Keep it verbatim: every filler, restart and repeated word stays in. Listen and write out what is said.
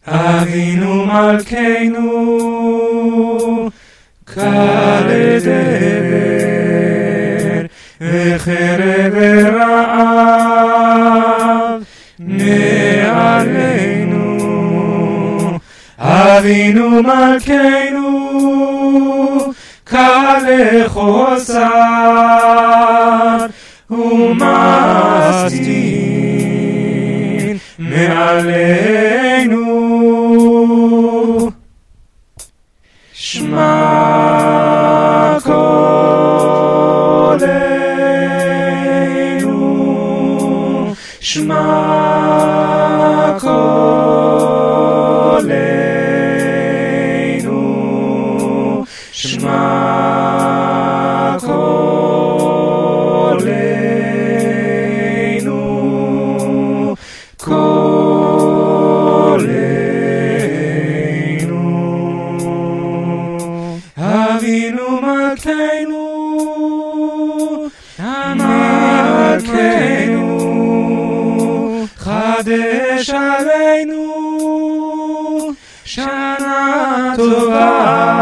אבינו מלכנו, קל דבר, וחרב ורעב מעלינו. אבינו מלכנו, קל לחוסר ומסטין מעלינו. שמע קולנו, שמע קולנו, שמע קולנו, קולנו. אבינו מלכנו, מלכנו, חדש עלינו שנה טובה.